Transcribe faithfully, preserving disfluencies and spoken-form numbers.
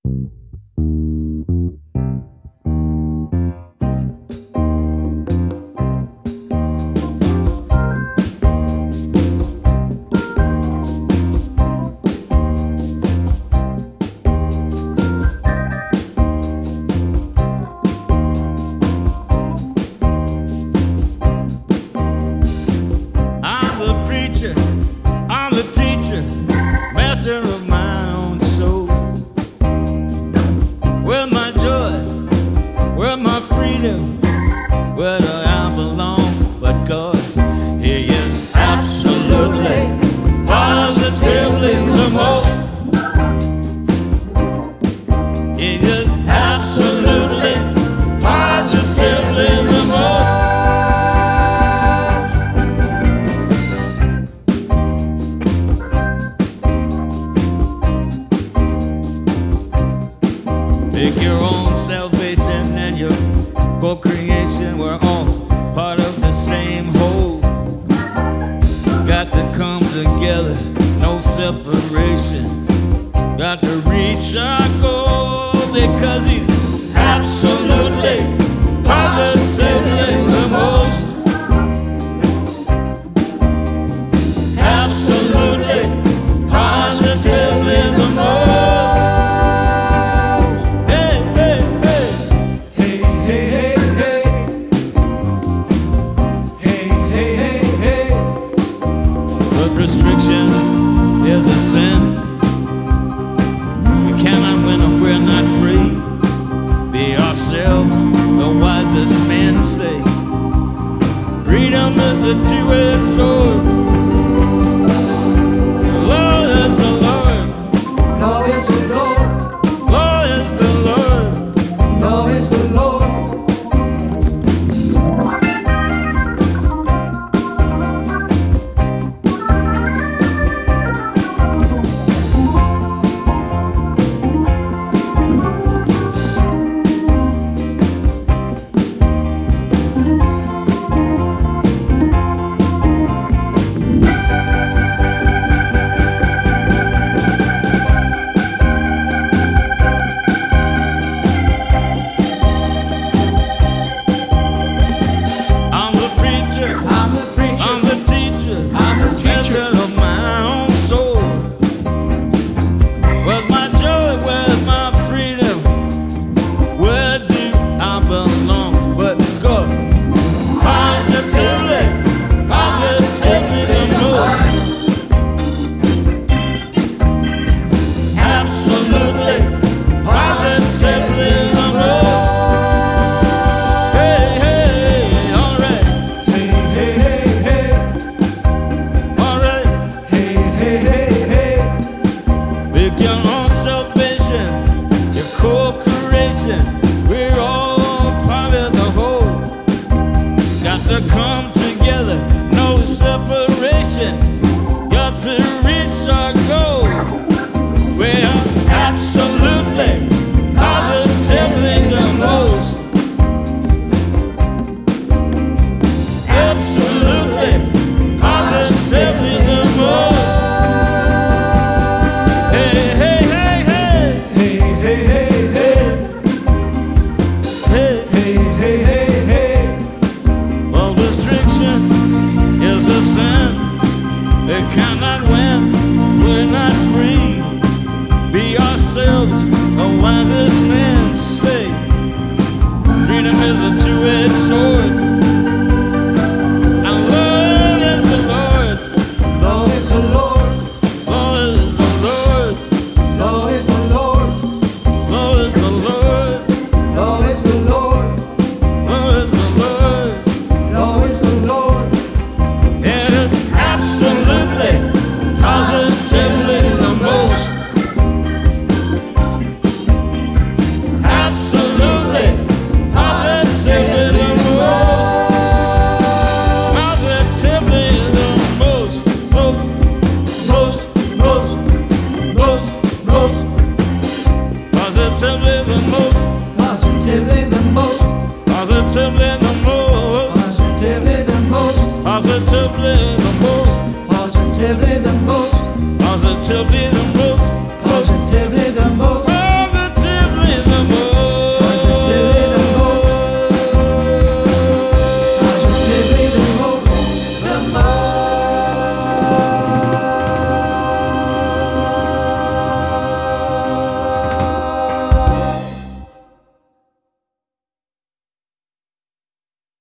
I'm the teacher, master of my own soul. Where's my joy? Where's my freedom? Where do I belong? But God, He is absolutely, positively the most. He is absolutely, positively the most. Make your own salvation and your co-creation. We're all part of the same whole. Got to come together, no separation. Got to reach our goal because He's absolutely, positively the most. Absolutely, positively the most. Restriction is a sin. We cannot win if we're not free. Be ourselves, the wisest men say. Freedom is a two-edged sword. The Lord is the Lord. Lord is the Lord. Lord is the Lord. Lord is the Lord. We're all part of the whole. Got to come together, no separation. Got to reach our goal. We're absolutely, positively the most. Absolutely, positively the most. Hey, hey, hey, hey. Hey, hey, hey, hey. Hey, hey, hey, hey, hey. Well, restriction is a sin. They cannot win if we're not free. Be ourselves, the wisest men say. Freedom is a two-edged sword. And Lord is the Lord. Lord is the Lord. Lord is the Lord. Lord is the Lord. Lord is the Lord. Lord is the Lord. Lord is the Lord. Lord is the Lord. And it's absolutely, positively the most. Absolutely, positively the most. Positively the most. Most, most, most, most, most. Positively the most. Positively the most. Positively the most. Positively the most. Positively the most. Positively the most. Positively